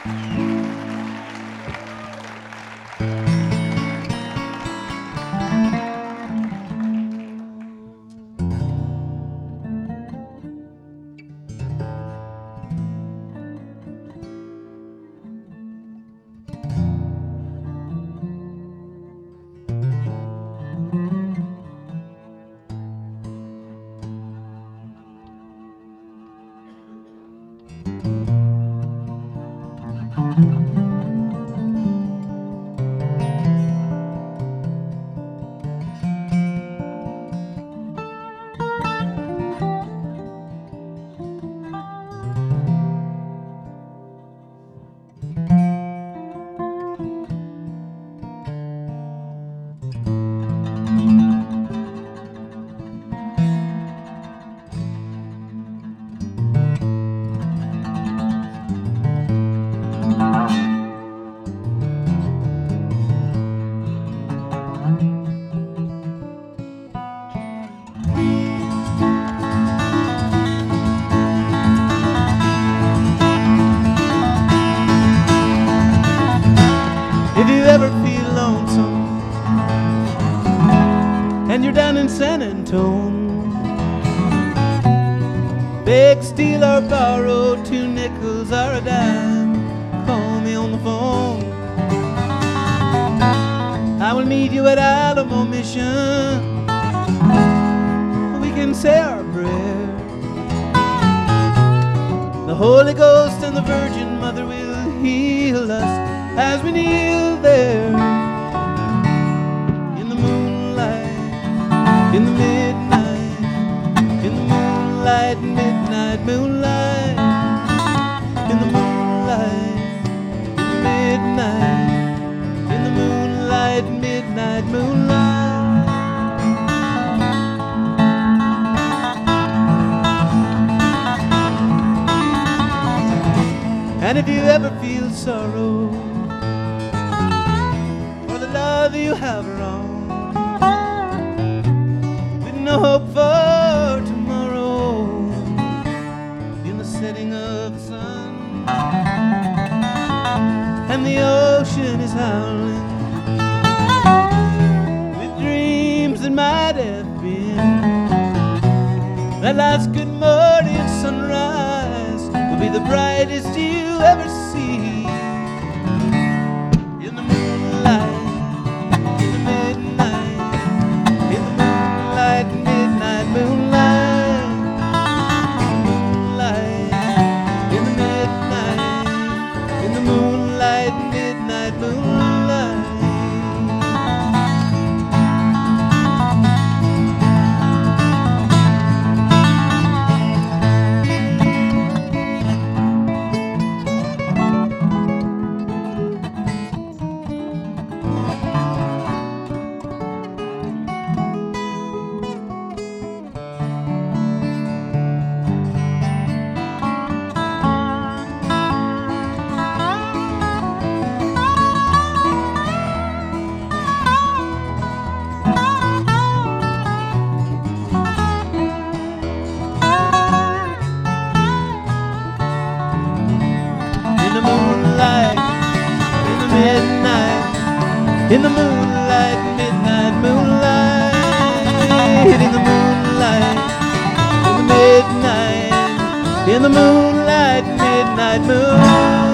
If you ever feel lonesome and you're down in San Antone, beg, steal, or borrow 2 nickels or a dime, call me on the phone. I will meet you at Alamo Mission. We can say our prayer. The Holy Ghost and the Virgin Mother will heal us as we kneel there in the moonlight, in the midnight, in the moonlight, midnight moonlight, in the moonlight, in the midnight, in the moonlight, midnight moonlight. And if you ever feel sorrow for the love you have wrong, with no hope for tomorrow, in the setting of the sun, and the ocean is howling with dreams that might have been, that last good morning sunrise will be the brightest you ever see. In the moonlight, in the midnight, in the moonlight, midnight moonlight, moonlight, in the midnight, in the moonlight, midnight moonlight. In the moonlight, midnight moonlight, in the moonlight, in the midnight, in the moonlight, midnight moonlight.